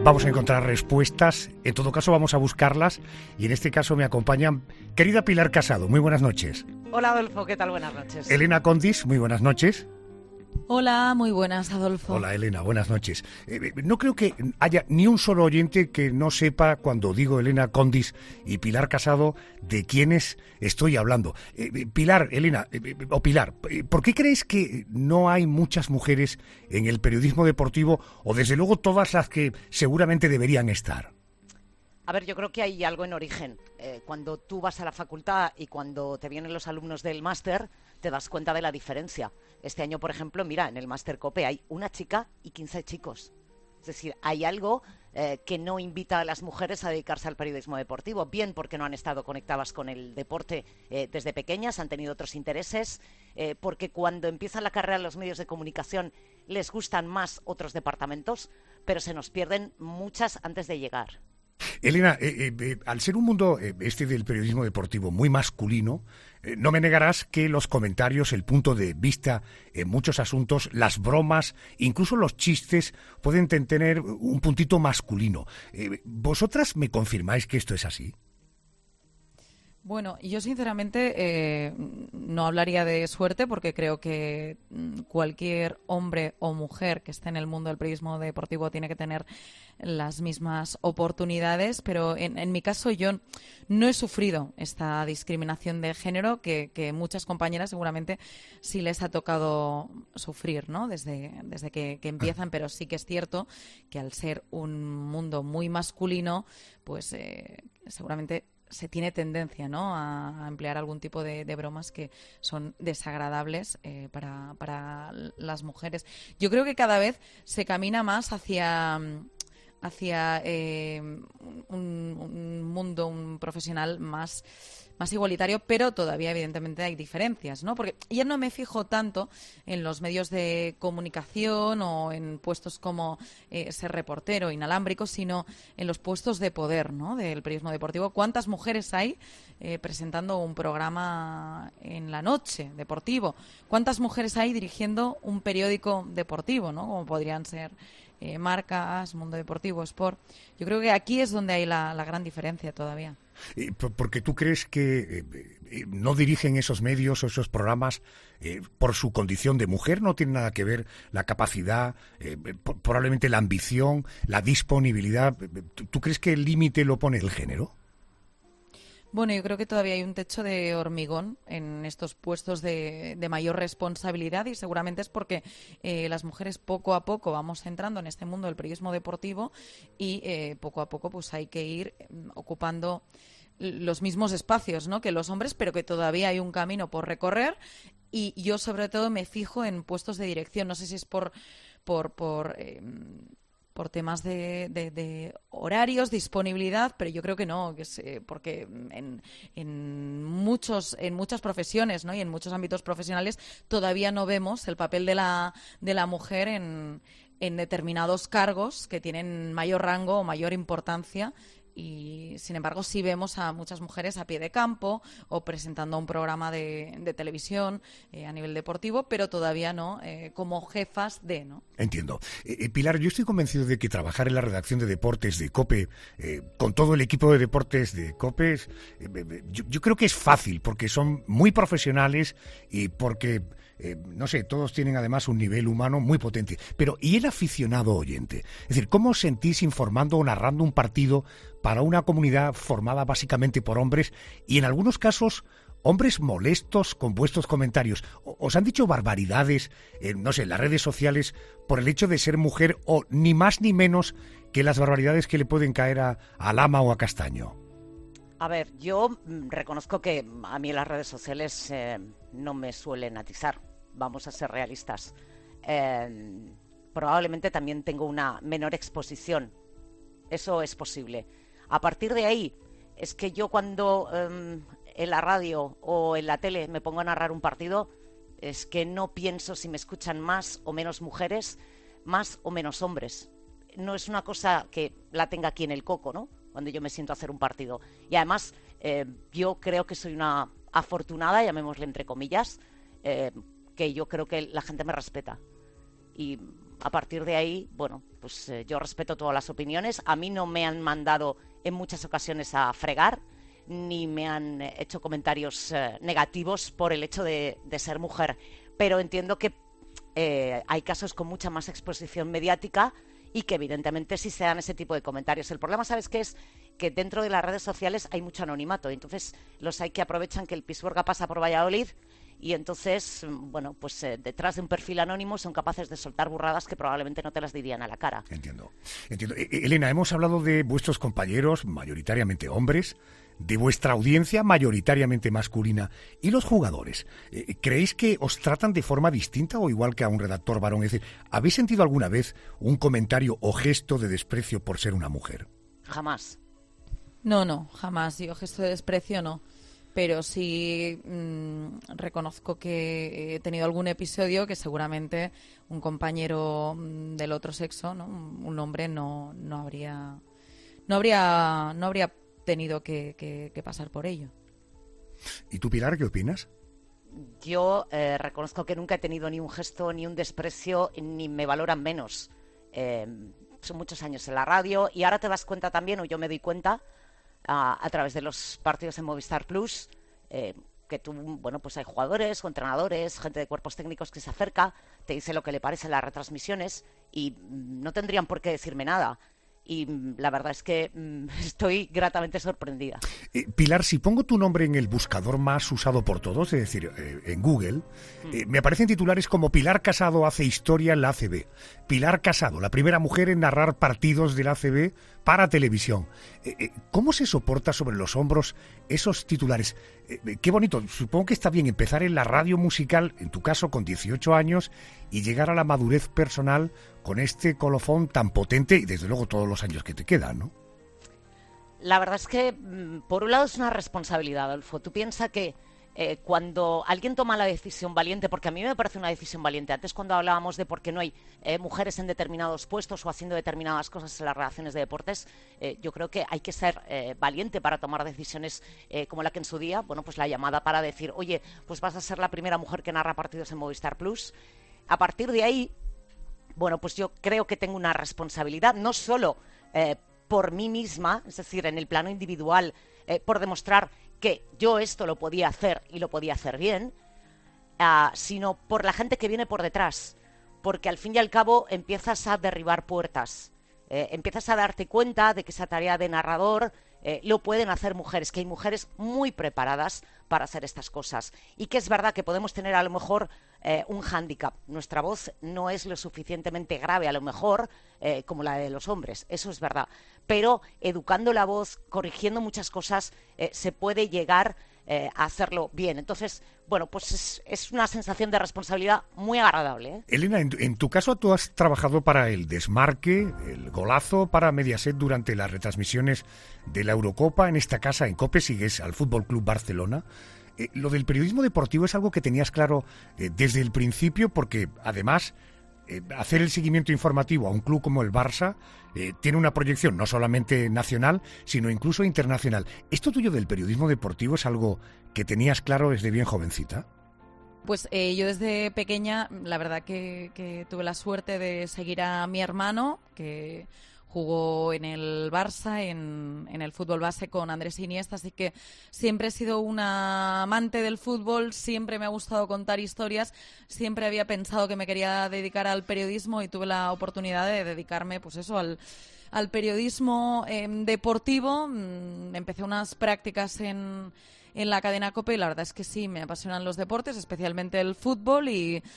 vamos a encontrar respuestas, en todo caso vamos a buscarlas y en este caso me acompañan querida Pilar Casado, muy buenas noches. Hola Adolfo, ¿qué tal? Buenas noches. Elena Condis, muy buenas noches. Hola, muy buenas, Adolfo. Hola, Elena, buenas noches. No creo que haya ni un solo oyente que no sepa, cuando digo Elena Condis y Pilar Casado, de quiénes estoy hablando. Pilar, Elena, o Pilar, ¿por qué creéis que no hay muchas mujeres en el periodismo deportivo, o desde luego todas las que seguramente deberían estar? A ver, yo creo que hay algo en origen. Cuando tú vas a la facultad y cuando te vienen los alumnos del máster, te das cuenta de la diferencia. Este año, por ejemplo, mira, en el máster COPE hay una chica y 15 chicos. Es decir, hay algo que no invita a las mujeres a dedicarse al periodismo deportivo, bien porque no han estado conectadas con el deporte desde pequeñas, han tenido otros intereses, porque cuando empiezan la carrera en los medios de comunicación les gustan más otros departamentos, pero se nos pierden muchas antes de llegar. Elena, al ser un mundo este del periodismo deportivo muy masculino, no me negarás que los comentarios, el punto de vista en muchos asuntos, las bromas, incluso los chistes, pueden tener un puntito masculino. ¿Vosotras me confirmáis que esto es así? Bueno, yo sinceramente no hablaría de suerte porque creo que cualquier hombre o mujer que esté en el mundo del periodismo deportivo tiene que tener las mismas oportunidades, pero en mi caso yo no he sufrido esta discriminación de género que muchas compañeras seguramente sí les ha tocado sufrir, ¿no? Desde que empiezan, pero sí que es cierto que al ser un mundo muy masculino, pues seguramente se tiene tendencia, ¿no?, a emplear algún tipo de bromas que son desagradables para las mujeres. Yo creo que cada vez se camina más hacia un mundo, un profesional más igualitario, pero todavía evidentemente hay diferencias, ¿no? Porque ya no me fijo tanto en los medios de comunicación o en puestos como ser reportero inalámbrico, sino en los puestos de poder, ¿no?, del periodismo deportivo. ¿Cuántas mujeres hay presentando un programa en la noche deportivo? ¿Cuántas mujeres hay dirigiendo un periódico deportivo, ¿no?, como podrían ser Marcas, Mundo Deportivo, Sport? Yo creo que aquí es donde hay la gran diferencia todavía. Porque tú crees que no dirigen esos medios o esos programas por su condición de mujer, no tiene nada que ver la capacidad, probablemente la ambición, la disponibilidad. ¿Tú crees que el límite lo pone el género? Bueno, yo creo que todavía hay un techo de hormigón en estos puestos de mayor responsabilidad y seguramente es porque las mujeres poco a poco vamos entrando en este mundo del periodismo deportivo y poco a poco pues hay que ir ocupando los mismos espacios, ¿no?, que los hombres, pero que todavía hay un camino por recorrer y yo sobre todo me fijo en puestos de dirección. No sé si es por temas de horarios, disponibilidad, pero yo creo que no, que es porque en muchas profesiones, ¿no?, y en muchos ámbitos profesionales todavía no vemos el papel de la mujer en determinados cargos que tienen mayor rango o mayor importancia. Y, sin embargo, sí vemos a muchas mujeres a pie de campo o presentando un programa de televisión a nivel deportivo, pero todavía no como jefas de, ¿no? Entiendo. Pilar, yo estoy convencido de que trabajar en la redacción de deportes de COPE, con todo el equipo de deportes de COPE, yo creo que es fácil, porque son muy profesionales y porque no sé, todos tienen además un nivel humano muy potente. Pero, ¿y el aficionado oyente? Es decir, ¿cómo os sentís informando o narrando un partido para una comunidad formada básicamente por hombres y en algunos casos hombres molestos con vuestros comentarios? ¿Os han dicho barbaridades, no sé, en las redes sociales por el hecho de ser mujer o ni más ni menos que las barbaridades que le pueden caer a Lama o a Castaño? A ver, yo reconozco que a mí en las redes sociales no me suelen atizar, vamos a ser realistas. Probablemente también tengo una menor exposición, eso es posible. A partir de ahí, es que yo cuando en la radio o en la tele me pongo a narrar un partido, es que no pienso si me escuchan más o menos mujeres, más o menos hombres. No es una cosa que la tenga aquí en el coco, ¿no?, cuando yo me siento a hacer un partido. Y además, yo creo que soy una afortunada, llamémosle entre comillas, que yo creo que la gente me respeta. Y a partir de ahí, bueno, pues yo respeto todas las opiniones. A mí no me han mandado en muchas ocasiones a fregar, ni me han hecho comentarios negativos por el hecho de ser mujer. Pero entiendo que hay casos con mucha más exposición mediática y que evidentemente sí se dan ese tipo de comentarios. El problema, ¿sabes qué es? Que dentro de las redes sociales hay mucho anonimato. Entonces los hay que aprovechan que el Pisuerga pasa por Valladolid y entonces, bueno, pues detrás de un perfil anónimo son capaces de soltar burradas que probablemente no te las dirían a la cara. Entiendo. Elena, hemos hablado de vuestros compañeros, mayoritariamente hombres, de vuestra audiencia, mayoritariamente masculina, y los jugadores. ¿Creéis que os tratan de forma distinta o igual que a un redactor varón? Es decir, ¿habéis sentido alguna vez un comentario o gesto de desprecio por ser una mujer? Jamás. No, jamás. Yo gesto de desprecio no. Pero sí reconozco que he tenido algún episodio que seguramente un compañero del otro sexo, ¿no? Un hombre no habría tenido que pasar por ello. ¿Y tú, Pilar, qué opinas? Yo reconozco que nunca he tenido ni un gesto ni un desprecio, ni me valoran menos. Son muchos años en la radio y ahora te das cuenta también, o yo me doy cuenta, a través de los partidos en Movistar Plus, que tú, bueno, pues hay jugadores o entrenadores, gente de cuerpos técnicos que se acerca, te dice lo que le parece las retransmisiones y no tendrían por qué decirme nada. Y la verdad es que estoy gratamente sorprendida. Pilar, si pongo tu nombre en el buscador más usado por todos, es decir, en Google, me aparecen titulares como Pilar Casado hace historia en la ACB. Pilar Casado, la primera mujer en narrar partidos de la ACB para televisión. ¿Cómo se soporta sobre los hombros esos titulares? Qué bonito. Supongo que está bien empezar en la radio musical, en tu caso con 18 años, y llegar a la madurez personal con este colofón tan potente y desde luego todos los años que te quedan, ¿no? La verdad es que, por un lado, es una responsabilidad, Adolfo. Tú piensas que cuando alguien toma la decisión valiente, porque a mí me parece una decisión valiente, antes cuando hablábamos de por qué no hay mujeres en determinados puestos o haciendo determinadas cosas en las redacciones de deportes, yo creo que hay que ser valiente para tomar decisiones como la que en su día, bueno, pues la llamada para decir, oye, pues vas a ser la primera mujer que narra partidos en Movistar Plus. A partir de ahí, bueno, pues yo creo que tengo una responsabilidad, no solo por mí misma, es decir, en el plano individual, por demostrar que yo esto lo podía hacer y lo podía hacer bien, sino por la gente que viene por detrás, porque al fin y al cabo empiezas a derribar puertas, empiezas a darte cuenta de que esa tarea de narrador lo pueden hacer mujeres, que hay mujeres muy preparadas para hacer estas cosas y que es verdad que podemos tener a lo mejor un hándicap. Nuestra voz no es lo suficientemente grave a lo mejor como la de los hombres, eso es verdad, pero educando la voz, corrigiendo muchas cosas, se puede llegar a hacerlo bien. Entonces, bueno, pues es una sensación de responsabilidad muy agradable, ¿eh? Elena, en tu caso tú has trabajado para el desmarque, el golazo para Mediaset durante las retransmisiones de la Eurocopa. En esta casa, en COPE, sigues al Fútbol Club Barcelona. Lo del periodismo deportivo es algo que tenías claro desde el principio, porque además hacer el seguimiento informativo a un club como el Barça tiene una proyección no solamente nacional, sino incluso internacional. ¿Esto tuyo del periodismo deportivo es algo que tenías claro desde bien jovencita? Pues yo desde pequeña, la verdad que tuve la suerte de seguir a mi hermano, que jugó en el Barça, en el fútbol base con Andrés Iniesta, así que siempre he sido una amante del fútbol, siempre me ha gustado contar historias, siempre había pensado que me quería dedicar al periodismo y tuve la oportunidad de dedicarme, pues eso, al periodismo deportivo. Empecé unas prácticas en la cadena COPE y la verdad es que sí, me apasionan los deportes, especialmente el fútbol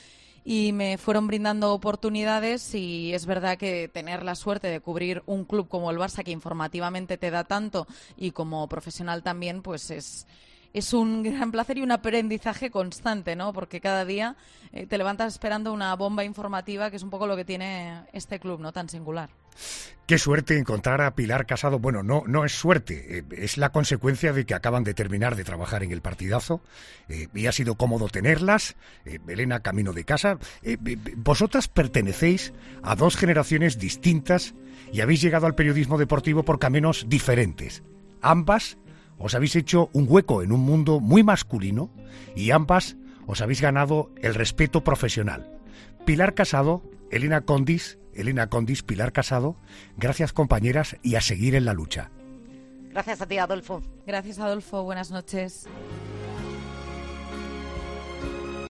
y me fueron brindando oportunidades y es verdad que tener la suerte de cubrir un club como el Barça que informativamente te da tanto y como profesional también, pues es un gran placer y un aprendizaje constante, ¿no? Porque cada día te levantas esperando una bomba informativa, que es un poco lo que tiene este club, ¿no? Tan singular. Qué suerte encontrar a Pilar Casado. Bueno, no es suerte, es la consecuencia de que acaban de terminar de trabajar en el partidazo y ha sido cómodo tenerlas. Elena, camino de casa. Vosotras pertenecéis a dos generaciones distintas y habéis llegado al periodismo deportivo por caminos diferentes. Ambas os habéis hecho un hueco en un mundo muy masculino y ambas os habéis ganado el respeto profesional. Pilar Casado, Elena Condis, Elena Condis, Pilar Casado. Gracias, compañeras, y a seguir en la lucha. Gracias a ti, Adolfo. Gracias, Adolfo. Buenas noches.